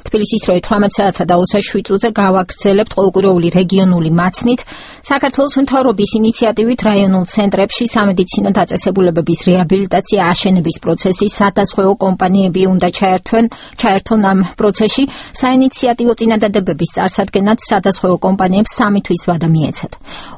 თბილისის როი 18 საათსა და 27 წუთზე გავაგრძელებთ ყოველკვირეული რეგიონული მაცნით. საქართველოს მთავრობის ინიციატივით რაიონულ ცენტრებში სამედიცინო დაწესებულებების რეაბილიტაცია აშენების პროცესი სადაზღვევო კომპანიები უნდა ჩაერთონ ამ პროცესში. საინიციატივო წინადადებების წარსადგენად სადაზღვევო კომპანიებს 3 თვის ვადა მიეცათ.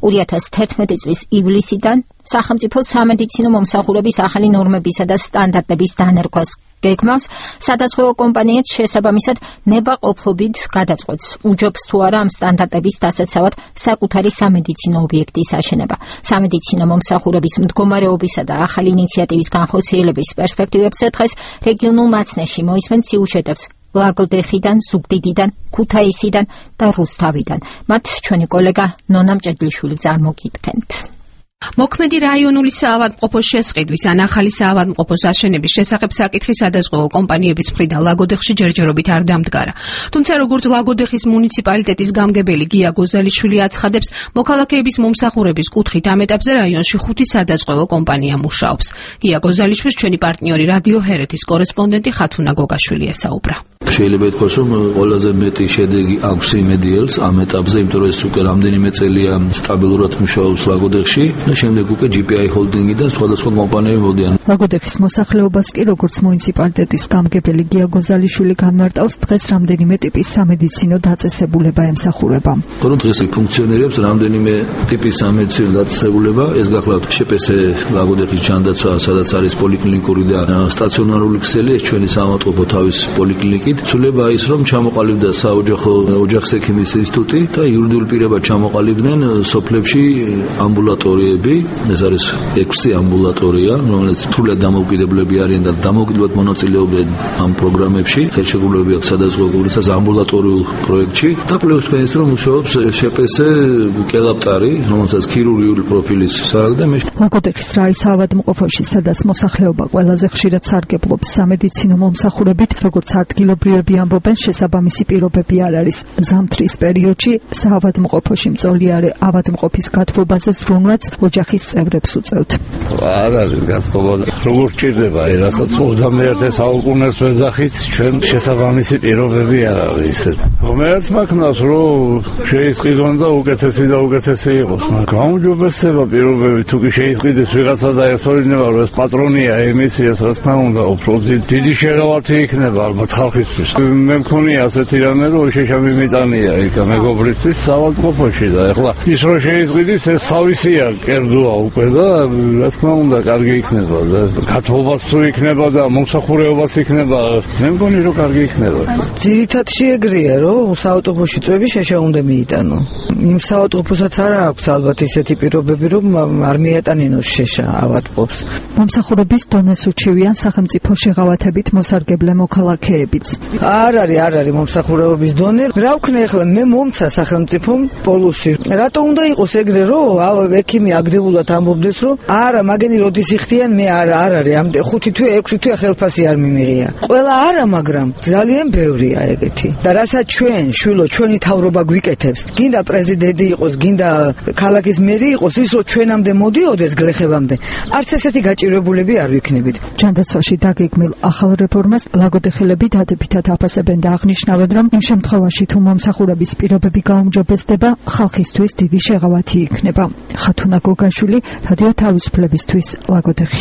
2011 წლის ივლისიდან სახელმწიფო სამედიცინო მომსახურების ახალი ნორმებისა და სტანდარტების დანერგვას გეგმავს. სადაზღვევო კომპანიებს შესაბამისად ნებაყოფლობით გადაწყვეტს უჯობს თუ არა ამ სტანდარტების დასაცავად საკუთარი სამედიცინო ობიექტის აშენება. სამედიცინო მომსახურების მდგომარეობისა და ახალი ინიციატივის განხორციელების პერსპექტივებზე დღეს რეგიონულ მაცნეში მოისმენთ სიუჟეტებს ლაგოდეხიდან, ზუგდიდიდან, ქუთაისიდან და რუსთავიდან. მათ ჩვენი კოლეგა ნონა მჭედლიშვილი წარმოგიდგენთ. მოქმედი რაიონული საავადმყოფოს შესყიდვის ან ახალი საავადმყოფოს აშენების შესახებ საკითხი სადაზღვევო კომპანიების მხრიდან ლაგოდეხში ჯერჯერობით არ დამდგარა. თუმცა როგორც ლაგოდეხის მუნიციპალიტეტის გამგებელი გია გოზალიშვილი აცხადებს, მოქალაქეების მომსახურების კუთხით ამ ეტაპზე რაიონში 5 სადაზღვევო კომპანია მუშაობს. გია გოზალიშვილს ჩვენი პარტნიორი რადიო ჰერეთის კორესპონდენტი ხათუნა გოგაშვილი ესაუბრა. შეიძლება ითქვას, რომ ყველაზე მეტი შედეგი აქვს იმედიელს ამ ეტაპზე, იმიტომ რომ ეს უკვე რამდენიმე წელია სტაბილურად მუშაობს ლაგოდეხში და შემდეგ უკვე GPI ჰოლდინგი და სხვადასხვა კომპანიები მოდიან. ლაგოდეხის მოსახლეობას კი როგორც მუნიციპალიტეტის გამგებელი გია გოზალიშვილი განმარტავს, დღეს რამდენიმე ტიპის სამედიცინო დაწესებულება ემსახურება. თორემ დღეს ფუნქციონირებს რამდენიმე ტიპის სამედიცინო დაწესებულება, ეს გახლავთ შპს ლაგოდეხის ჯანდაცვა, სადაც არის პოლიკლინიკური და სტაციონარული ქსელი, ეს ჩვენი საავადმყოფო თავის პოლიკლინიკით. ცვლილება ის, რომ ჩამოყალიბდა საოჯახო ოჯახსექიმის ინსტიტუტი და იურიდიულ პირებად ჩამოყალიბდნენ სოფლებში ამბულატორიები. ეს არის 6 ამბულატორია, რომელიც სრულად დამოუკიდებლები არიან და დამოუკიდებლად მონაწილეობენ ამ პროგრამებში. ხელშეკრულებები აქვს სადაზღვევო ამბულატორიულ პროექტში და პლუს ფენს რომ მუშაობს შპს კელაპტარი, რომელსაც ქირურგიული პროფილის სარაგდა. ლაგოდეხის რაის საავადმყოფოში, სადაც მოსახლეობა ყველაზე ხშირად სარგებლობს სამედიცინო მომსახურებით, როგორც ადგილობრივები ამბობენ, შესაბამისი პირობები არ არის. ზამთრის პერიოდში საავადმყოფოში მწოლიარე ავადმყოფის გათბობაზე ზრუნვაც ოჯახის წევრებს უწევთ. არ არის გათბობა, როგორ ჭირდება, რასაც 21 საუკუნეს ვეძახით, ჩვენ შესაბამისი პირობები არ არის ისეთ. რომელაც მაგნავს, რომ შეისყიდონ და უკეთესი და უკეთესი იყოს. გაუმჯობესება პირობები თუ კი შეისყიდეს ვიღაცა და ეხსოვნება, რომ ეს პატრონია ემისიას, რა თქმა უნდა, უფრო დიდი შერავათი იქნება ალბათ ხალხისთვის. მე მქონია ასეთი რამე, რომ შეშამი მიტანია იქ მეგობრისთვის საავადმყოფოში და ეხლა ის რომ შეისყიდის, ეს თავისია კერძოა უკვე და რა თქმა უნდა კარგი იქნება და გათბობაც თუ იქნება და მომსახურებაც იქნება, მე მგონი რომ კარგი იქნება. ძირითადად შეეგრია, რომ საავადმყოფოში წვევი შეშა უნდა მიიტანო. იმ საავადმყოფოსაც არ აქვს ალბათ ისეთი პირობები, რომ არ მიეტანინოს შეშა ავადმყოფს. მომსახურების დონეს უჩივიან სახელმწიფო შეღავათებით მოსარგებლე მოქალაქეებიც. არ არის მომსახურების დონე. რა ვქნა ახლა მე მომცა სახელმწიფომ პოლუსი. რატო უნდა იყოს ეგრე, რომ ექიმი აგრევულად ამბობდეს, რომ არა მაგენი როდის იხდიან, მე არ არის ამ 5 თვე 6 თვე ხელფასი არ მიმიღია. ყველა არა, მაგრამ ძალიან ბევრია ეგეთი. და რასაც ჩვენ შვილო ჩვენი თავრობა გვიკეთებს, გინდა პრეზიდენტი იყოს, გინდა ქალაქის მერი იყოს, ის რომ ჩვენამდე მოდიოდეს გლეხებამდე, არც ესეთი გაჭირვებულები არ ვიქნებით. ჯანდაცვაში დაგეგმილ ახალ რეფორმას ლაგოდეხელები დადებითად აფასებენ და აღნიშნავენ, რომ იმ შემთხვევაში თუ მომსახურების პირობები გაუმჯობესდება, ხალხისთვის დიდი შეღავათი იქნება. ხათუნა გოგაშვილი, რადიო თავისუფლებისთვის, ლაგოდეხი.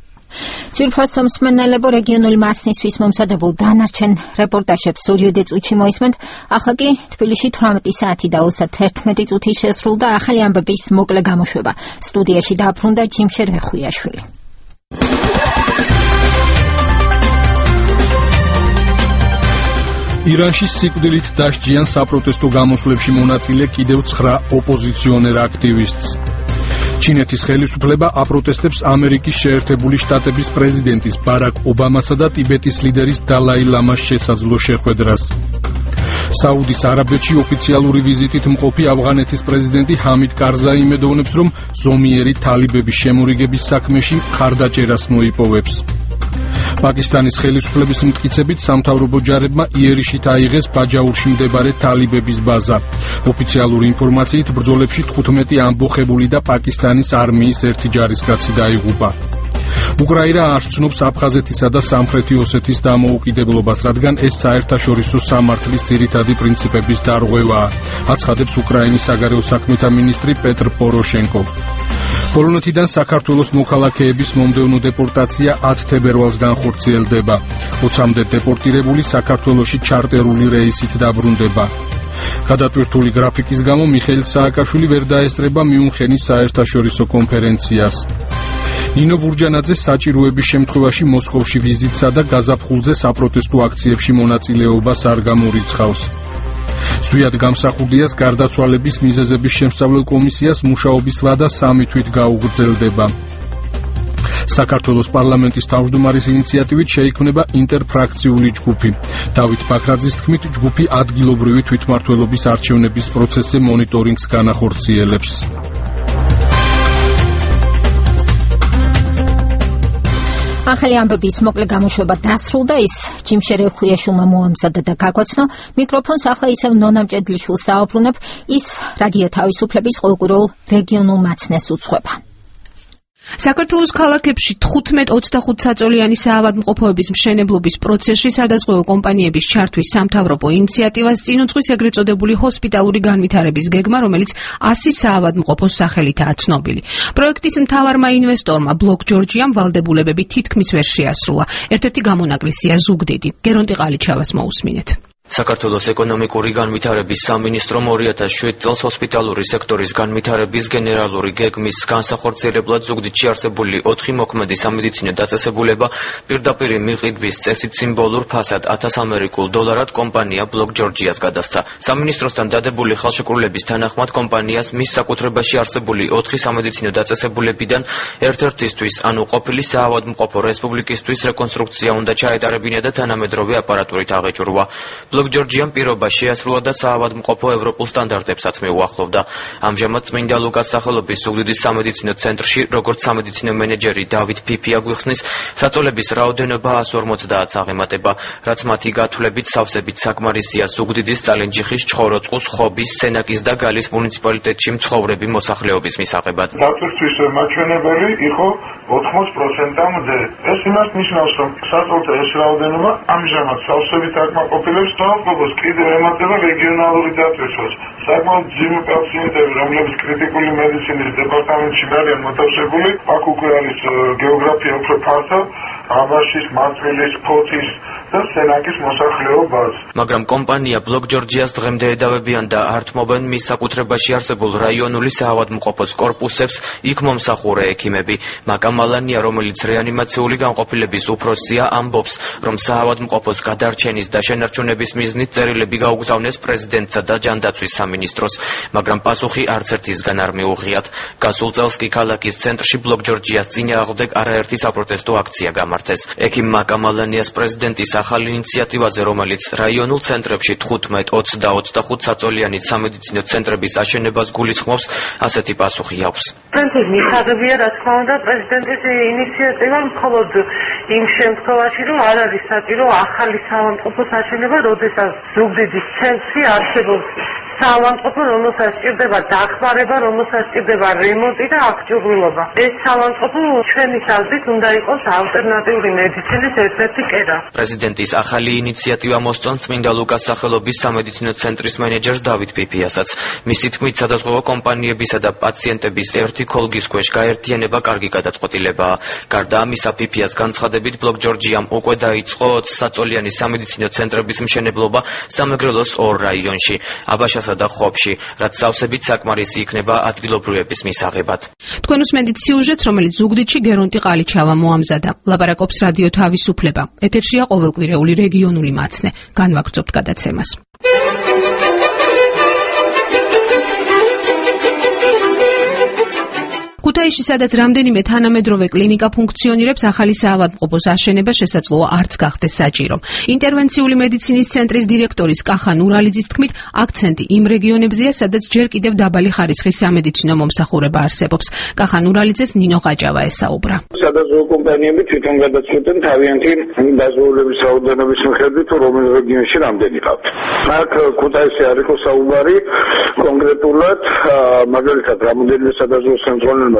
ძვირფასო მსმენელებო, რეგიონული მაცნისთვის მომზადებულ დანარჩენ რეპორტაჟებს სურიოდე წუთში მოისმენთ. ახლა კი თბილისში 18 საათი და 31 წუთი შესრულდა ახალი ამბების მოკლე გამოშვება. სტუდიაში დაბრუნდა ჯიმშერ რეხუიაშვილი. ირანში სიკვდილით დასჯიან საპროტესტო გამოსვლებში მონაწილე კიდევ 9 ოპოზიციონერ აქტივისტს. ჩინეთის ხელისუფლება აპროტესტებს ამერიკის შეერთებული შტატების პრეზიდენტის ბარაკ ობამასა და ტიბეტის ლიდერის დალაი ლამას შესაძლო შეხვედრას. საუდის არაბეთში ოფიციალური ვიზიტით მყოფი ავღანეთის პრეზიდენტი ჰამიდ კარზაი იმედოვნებს, რომ ზომიერი თალიბების შემორიგების საქმეში მხარდაჭერას მოიპოვებს. პაკისტანის ხელისუფლების მტკიცებით სამთავრობო ჯარებმა იერიში აიღეს ბაჯაურში მდებარე თალიბების ბაზა. ოფიციალური ინფორმაციით ბრძოლებში 15 ამბოხებული და პაკისტანის არმიის ერთი ჯარისკაცი დაიღუპა. უკრაინა არ ცნობს აფხაზეთისა და სამხრეთი ოსეთის დამოუკიდებლობას, რადგან ეს საერთაშორისო სამართლის ძირითადი პრინციპების დარღვევაა, აცხადებს უკრაინის საგარეო საქმეთა მინისტრი პეტრ პოროშენკო. პოლონეთიდან საქართველოს მოქალაქეების მომდევნო დეპორტაცია 10 თებერვალს განხორციელდება. 20-მდე დეპორტირებული საქართველოში ჩარტერული რეისით დაბრუნდება. გადატვირთული გრაფიკის გამო მიხეილ სააკაშვილი ვერ დაესწრება მიუნხენის საერთაშორისო კონფერენციას. ნინო ბურჯანაძე საჭიროების შემთხვევაში მოსკოვში ვიზიტსა და გაზაფხულზე საპროტესტო აქციებში მონაწილეობას არ გამორიცხავს. ზვიად გამსახურდიას გარდაცვალების მიზეზების შემსწავლელ კომისიას მუშაობის ვადა 3 თვით გაუგრძელდება. საქართველოს პარლამენტის თავმჯდომარის ინიციატივით შეიქმნება ინტერფრაქციული ჯგუფი. დავით ბაქრაძის თქმით, ჯგუფი ადგილობრივი თვითმმართველობის არჩევნების პროცესზე მონიტორინგს განახორციელებს. ახალი ამბების მოკლე გამოშვება დასრულდა, ის ჯიმშერე ხუიაშვილმა მოამზადა და გაგვაცნო. მიკროფონს ახლა ისევ ნონა მჭედლიშვილს დააბრუნებ, ის რადიო თავისუფლების ყოველკვირეულ რეგიონულ მაცნეს უძღვება. საქართველოს ქალაქებში 15-25 საწოლიანი საავადმყოფოების მშენებლობის პროცესში სადაზღვევო კომპანიების ჩართვის სამთავრობო ინიციატივას წინ უძღვის ეგრეთ წოდებული ჰოსპიტალური განვითარების გეგმა, რომელიც 100 საავადმყოფოს სახელითაა ცნობილი. პროექტის მთავარმა ინვესტორმა ბლოკ ჯორჯიამ ვალდებულებები თითქმის ვერ შეასრულა. ერთ-ერთი გამონაკლისია ზუგდიდი. გერონტი ყალიჩავას მოусმინეთ. საქართველოს ეკონომიკური განვითარების სამინისტრომ 2007 წელს ჰოსპიტალური სექტორის განვითარების გენერალური გეგმის განსახორციელებლად ზუგდიდში არსებული 4 მოქმედი სამედიცინო დაწესებულება პირდაპირ მიყიდვის წესით სიმბოლურ ფასად 1000 ამერიკულ დოლარად კომპანია ბლოკ ჯორჯიას გადასცა. სამინისტროსთან დადებული ხელშეკრულების თანახმად კომპანიას მის საკუთრებაში არსებული 4 სამედიცინო დაწესებულებიდან ერთ-ერთისთვის, ანუ ყოფილი საავადმყოფო რესპუბლიკისთვის რეკონსტრუქცია უნდა ჩაეტარებინა და თანამედროვე აპარატურით აღეჭურვა. ბლოკ ჯორჯიამ პირობა შეასრულა და საავადმყოფო ევროპულ სტანდარტებსაც მიუახლოვდა. ამჟამად წმინდა ლუკას სახელობის ზუგდიდის სამედიცინო ცენტრში, როგორც სამედიცინო მენეჯერი დავით ფიფია გვიხსნის, საწოლების რაოდენობა 150-ს აღემატება, რაც მათი გათვლებით სავსებით საკმარისია ზუგდიდის, წალენჯიხის, ჩხოროწყუს, ხობის, სენაკის და გალის მუნიციპალიტეტში მცხოვრები მოსახლეობის მისაღებად. დატვირთვის მაჩვენებელი იყო 80%-მდე. ეს იმას ნიშნავს, რომ საწოლთა ეს რაოდენობა ამჟამად სავსებით აკმაყოფილებს საავადმყოფოს კიდევ ემატება რეგიონალური დატვირთვას. საკმაოდ ძიმე პაციენტები, რომლებიც კრიტიკული მედიცინის დეპარტამენტში არიან მოთავსებული, აქ უკვე არის გეოგრაფია უფრო ფართო, აბაშის, მარტვილის, ფოთის და სენაკის მოსახლეობას. მაგრამ კომპანია ბლოკ ჯორჯიას დღემდე ედავებიან და ართმობენ მის საკუთრებაში არსებულ რაიონული საავადმყოფოს კორპუსებს, იქ მომსახურე ექიმები. მაკამალანია, რომელიც რეანიმაციული განყოფილების უფროსია, ამბობს, რომ საავადმყოფოს გადარჩენის და შენარჩუნების მიზნით წერილები გაუგზავნეს პრეზიდენტსა და ჯანდაცვის სამინისტროს, მაგრამ პასუხი არც ერთისგან არ მიუღიათ. გასულ წელს კი ქალაქის ცენტრში ბლოკ ჯორჯიას წინააღმდეგ არაერთი საპროტესტო აქცია გამართეს. ექიმ მაკამალანიას პრეზიდენტის ახალ ინიციატივაზე, რომელიც რაიონულ ცენტრებში 15, 20 და 25 საწოლიანი სამედიცინო ცენტრების აშენებას გულისხმობს, ასეთი პასუხი აქვს. პრეზიდენტის მისაღებია, რა თქმა უნდა, პრეზიდენტის ინიციატივა მხოლოდ იმ შემთხვევაში, რომ არ არის საჭირო ახალი საავადმყოფოს აშენება, როდესაც ზუგდიდის ცენტრში არსებობს საავადმყოფო, რომელსაც სჭირდება დახმარება, რომელსაც სჭირდება რემონტი და აღჭურვილობა. ეს საავადმყოფო ჩვენი აზრით უნდა იყოს ალტერნატიული მედიცინის ერთ-ერთი კერა. პრეზიდენტის ახალი ინიციატივა მოსწონს წმინდა ლუკას სახელობის სამედიცინო ცენტრის მენეჯერს დავით ფიფიასაც. მისი თქმით, სადაზღვევო კომპანიებისა და პაციენტების ერთი ქოლგის ქვეშ გაერთიანება კარგი გადაწყვეტილებაა. გარდა ამისა, ფიფიას განცხადებით, ბლოკ ჯორჯიამ უკვე დაიწყო 20 საწოლიანი სამედიცინო ცენტრების მშენებლობა სამეგრელოს 2 რაიონში, აბაშასა და ხობში, რაც სავსებით საკმარისი იქნება ადგილობრივების მისაღებად. თქვენ უსმენთ სიუჟეტს, რომელიც ზუგდიდში გერონტი ყალიჩავა მოამზადა. ლაპარაკობს რადიო თავისუფლება. ეთერშია ყოველკვირეული რეგიონული მაცნე. განვაგრძობთ გადაცემას. ქუთაისში, სადაც რამდენიმე თანამედროვე კლინიკა ფუნქციონირებს, ახალი საავადმყოფოს აშენება შესაძლოა არც გახდეს საჭირო. ინტერვენციული მედიცინის ცენტრის დირექტორის კახა ნურალიძის თქმით, აქცენტი იმ რეგიონებზეა, სადაც ჯერ კიდევ დაბალი ხარისხის სამედიცინო მომსახურება არსებობს. კახა ნურალიძეს ნინო ყაჭავა ესაუბრა. სადაზღვევო კომპანიები თვითონ გადაწყვეტენ თავიანთი დაზღვეულების რაოდენობის მიხედვით, რომელ რეგიონში რამდენი ყავთ. აქ ქუთაისში არ იყო საუბარი კონკრეტულად, მაგალითად, რამოდენიმე სადაზღვევო ცენტრალურმა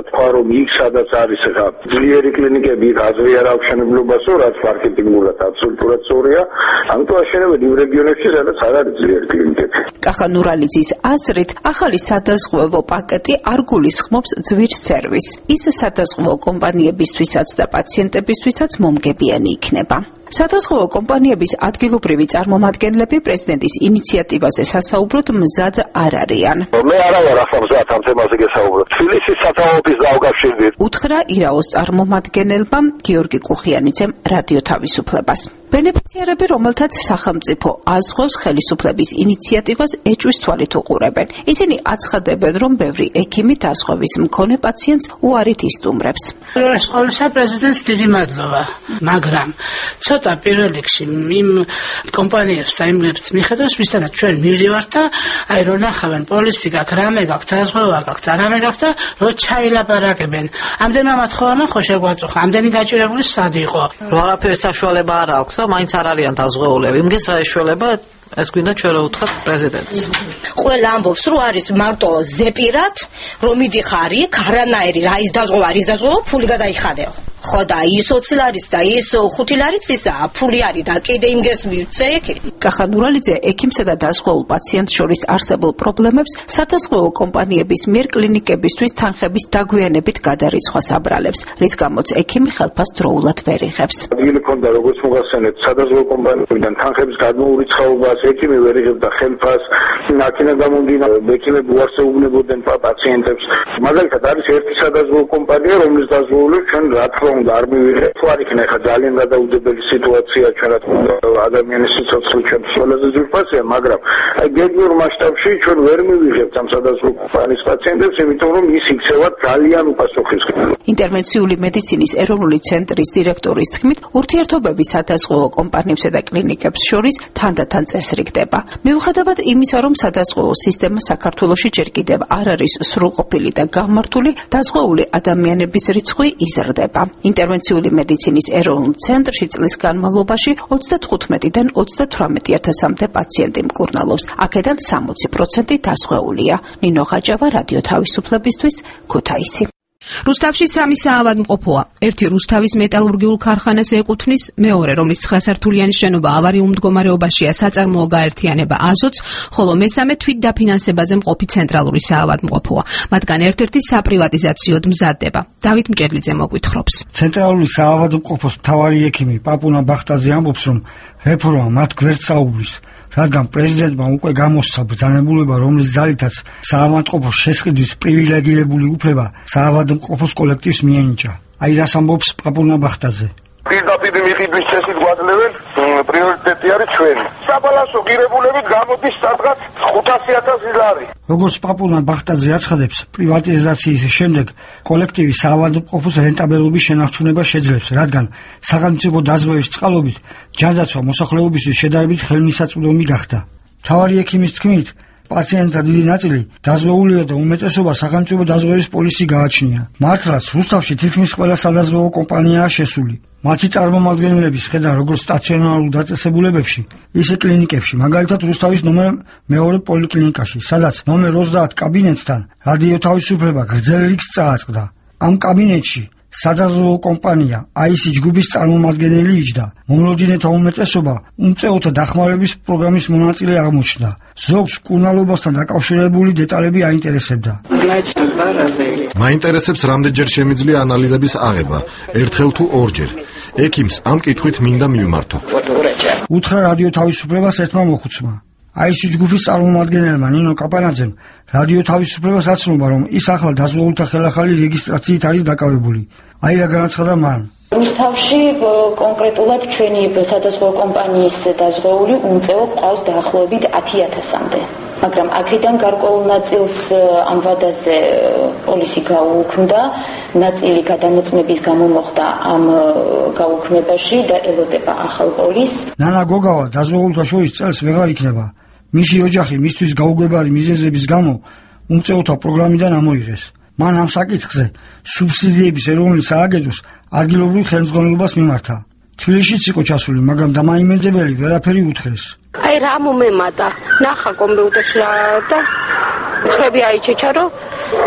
თქვა რომ იქ სადაც არის ხა ძლიერი კლინიკები იქ აზრი არ აქვს მშენებლობასო რაც მარკეტინგულად აბსოლუტურად სწორია ამიტომ აშენებენ იმ რეგიონებში სადაც არ არის ძლიერი კლინიკები. კახა ნურალიძის აზრით ახალი სადაზღვევო პაკეტი არ გულისხმობს ძვირ სერვისს. ის სადაზღვევო კომპანიებისთვისაც და პაციენტებისთვისაც მომგებიანი იქნება. სადაზღვევო კომპანიების ადგილობრივი წარმომადგენლები პრეზიდენტის ინიციატივაზე სასაუბროდ მზად არ არიან. მე არა ვარ ახლა მზად ამ თემაზე გესაუბრებ. თბილისის სათაურის დაუკავშირდით. უთხრა ირაოს წარმომადგენელმა გიორგი კუხიანიძემ რადიო თავისუფლებას. ბენეფიციარები, რომელთაც სახელმწიფო აზღვევს ხელისუფლების ინიციატივას ეჭვის თვალით უყურებენ. ისინი აცხადებენ, რომ ბევრი ექიმი დაზღვევის მქონე პაციენტს უარით ისტუმრებს. ყოველსა პრეზიდენტს დიდი მადლობა, მაგრამ ცოტა პირველ რიგში იმ კომპანიებს და იმებს მიხედავს, ვისაც ჩვენ მივდივართ და აი რო ნახავენ პოლისი გაქვს, რამე გაქვს, დაზღვევა გაქვს, რამე გაქვს და რო ჩაილაპარაკებენ. ამდენმა მოთხოვნა ხო შეგვაწუხა, ამდენი გაჭირებული სად იყო? არაფერი საშუალება არ აქვს და მაინც არ არიან დაზღვეულები. იმგეს რა ეშველება ეს გვინდა ჩვენ რა უთხრათ პრეზიდენტს. ყველა ამბობს რომ არის მარტო ზეპირად, რომ მიდიხარ იქ, არანაირი რა ის დაზღვევა, ის დაზღვევა ფული გადაიხადეო. ხო და ის 20 ლარიც და ის 5 ლარიც ისა ფული არის და კიდე იმგეს მივწე იქ. კახა ნურალიძე ექიმსა და დაზღვეულ პაციენტს შორის არსებულ პრობლემებს სადაზღვევო კომპანიების მიერ კლინიკებისთვის თანხების დაგვიანებით გადარიცხვას აბრალებს, რის გამოც ექიმი ხელფას დროულად ვერ იღებს. ადგილი ქონდა როგორც მოგახსენეთ სადაზღვევო კომპანიებიდან თანხების გადმოურიცხაობას ექიმი ვერ იღებდა ხელფას, ნაკინა გამომდინარე ექიმები უარს ეუბნებოდნენ პაციენტებს. მაგალითად არის ერთი სადაზღვევო კომპანია, რომლის დაზღვეულებს ჩვენ რა თქმა უნდა არ მივიღეთ. თუ არ იქნება ხა ძალიან გადაუდებელი სიტუაცია ჩვენ რა თქმა უნდა ადამიანის სიცოცხლე ჩვენს ყველაზე ძვირფასია, მაგრამ აი გეგმიურ მასშტაბში ჩვენ ვერ მივიღებთ ამ სადაზღვევო კომპანიის პაციენტებს, იმიტომ რომ ის იქცევა ძალიან უპასუხისმგებელი. ინტერვენციული მედიცინის ეროვნული ცენტრის დირექტორის თქმით, ურთიერთობები სადაზღვევო კომპანიებსა და კლინიკებს შორის თანდათან წესრიგდება. მიუხედავად იმისა, რომ სადაზღვევო სისტემა საქართველოში ჯერ კიდევ არ არის სრულყოფილი და გამართული, დაზღვეული ადამიანების რიცხვი იზრდება. ინტერვენციული მედიცინის ეროვნულ ცენტრში წლის განმავლობაში 35-დან 38,000-მდე პაციენტი მკურნალობს. აქედან 60% დაზღვეულია. ნინო ხაჭავა, რადიო თავისუფლებისთვის, ქუთაისი. რუსთავში 3 საავადმყოფოა. ერთი რუსთავის მეტალურგიულ ქარხანას ეკუთვნის, მეორე, რომლის 9-სართულიანი შენობა ავარიულ მდგომარეობაშია, საწარმოო გაერთიანება აზოტს, ხოლო მესამე თვით დაფინანსებაზე მყოფი ცენტრალური საავადმყოფოა. მათგან ერთ-ერთი საპრივატიზაციოდ მზადდება. დავით მჭედლიძე მოგვითხრობს. ცენტრალური საავადმყოფოს მთავარი ექიმი პაპუნა ბახტაძე ამბობს, რომ რეფორმა მათ გვერდს აუგლის. რადგან პრეზიდენტმა უკვე გამოსცა ბრძანებულება, რომლის ძალითაც საავადმყოფოს შესყიდვის პრივილეგირებული უფლება საავადმყოფოს კოლექტივს მიენიჭა. აი რას ამბობს პაპუნა ბახტაძე. პირდაპირ მიყიდვის წესით გვაძლევენ, პრიორიტეტი არის ჩვენი. საბალანსო ღირებულებით გამოდის სადღაც 500,000 ლარი. როგორც პაპუნა ბახტაძე აცხადებს, პრივატიზაციის შემდეგ კოლექტივის საავადმყოფოს რენტაბელობის შენარჩუნება შეძლებს, რადგან სახელმწიფო დაზღვევის წყალობით ჯანდაცვა მოსახლეობისთვის შედარებით ხელმისაწვდომი გახდა. მთავარი ექიმის თქმით, პაციენტთა დიდი ნაწილი დაზღვეულია და უმეტესობა სახელმწიფო დაზღვევის პოლისი გააჩნია. მართლაც რუსთავში თითქმის ყველა სადაზღვევო კომპანიაა შესული. მათი წარმომადგენლების ხედავ როგორც სტაციონარულ დაწესებულებებში, ისე კლინიკებში, მაგალითად რუსთავის ნომერ 2 პოლიკლინიკაში, სადაც ნომერ 30 კაბინეტთან რადიო თავისუფლება გრძელ რიგს წააწყდა. ამ კაბინეტში სადაზღვევო კომპანია აისი ჯგუფის წარმომადგენელი იჯდა. მომლოდინეთა უმეტესობა უმწეოთა დახმარების პროგრამის მონაწილე აღმოჩნდა. ზოგს მკურნალობასთან დაკავშირებული დეტალები აინტერესებდა. მაინტერესებს რამდენჯერ შემიძლია ანალიზების აღება, ერთხელ თუ ორჯერ. ექიმს ამ კითხვით მინდა მივმართო. უთხრა რადიო თავისუფლებას ერთმა მოხუცმა. აისი ჯგუფის წარმომადგენელმა ნინო კაპანაძემ რადიო თავისუფლებას აცნობა, რომ ის ახლა დაზღვეულთა ხელახალი რეგისტრაციით არის დაკავებული. აი რა განაცხადა მან. რუსთავში კონკრეტულად ჩვენი სადაზღვევო კომპანიის დაზღვეული უმწეო ყავს დაახლოებით 10,000-მდე. მაგრამ აქედან გარკვეულ ნაწილს ამ ვადაზე პოლისი გაუქმდა, ნაწილი გადამოწმების გამო მოხდა ამ გაუქმებაში და ელოდება ახალ პოლისს. ნანა გოგავა დაზღვეულთა შორის წელს ვეღარ იქნება. მისი ოჯახი მისთვის გაუგებარი მიზეზების გამო უმწეოთა პროგრამიდან ამოიღეს. მან ამ საკითხზე სუბსიდიების ეროვნული სააგენტოს ადგილობრივ ხელმძღვანელობას მიმართა. თბილისშიც იყო ჩასული, მაგრამ დამაიმედებელი ვერაფერი უთხრეს. აი რა მომემატა, ნახა კომპიუტერში და ხრები აიჩეჩა, რომ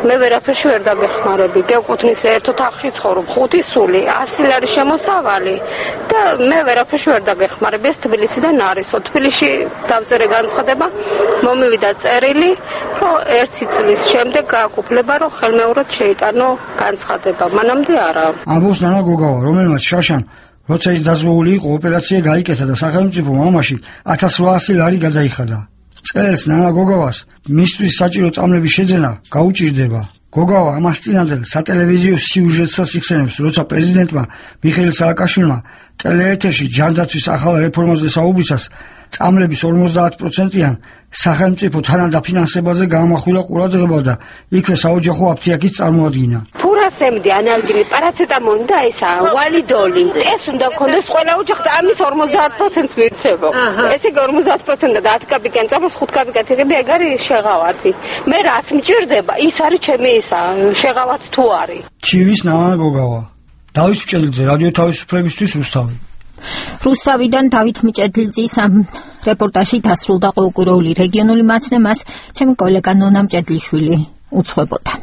მე ვერაფერში ვერ დაგეხმარები. გეკუთვნის ერთო თახში ცხოვრობ, 5 სული, 100 ლარი შემოსავალი და მე ვერაფერში ვერ დაგეხმარები. ეს თბილისიდან არისო. თბილისში დავწერე განცხადება, მომივიდა წერილი, რომ 1 წლის შემდეგ გააკუფლება, რომ ხელმეორედ შეიტანო განცხადება. მანამდე არა. ამბობს ნანა გოგავა, რომელმაც შაშან როცა ის დაზღვეული იყო, ოპერაცია გაიკეთა და სახელმწიფო მამაში 1800 ლარი გადაიხადა. წელს ნანა გოგავას მისთვის საჭირო წამლების შეძენა გაუჭირდება. გოგავა ამას წინანდელ სატელევიზიო სიუჟეტსაც იხსენებს, როცა პრეზიდენტმა მიხეილ სააკაშვილმა ტელეეთერში ჯანდაცვის ახალ რეფორმაზე საუბრისას წამლების 50%-იან სახელმწიფო თანადაფინანსებაზე გაამახვილა ყურადღება და იქვე საოჯახო აფთიაქის წარმოადგინა. ფურასემდი, ანალგინი, პარაცეტამოლი და ესა ვალიდოლი. ეს უნდა გქონდეს ყველა ოჯახს და ამის 50%-ს მიცემო. ესე 50% და 10 კაპიკიან წამოს 5 კაპიკად იღები, ეგ არის შეღავათი. მე რაც მჭირდება, ის არის ჩემი ისა, შეღავათი თუ არის. ჩივის ნანა გოგავა. დავით მჭედლიძე, რადიო თავისუფლებისთვის რუსთავი. რუსთავიდან დავით მჭედლიძის ამ რეპორტაჟი დასრულდა. ყოველკვირეული რეგიონული მაცნე მას ჩემი კოლეგა ნონა მჭედლიშვილი უძღვებოდა.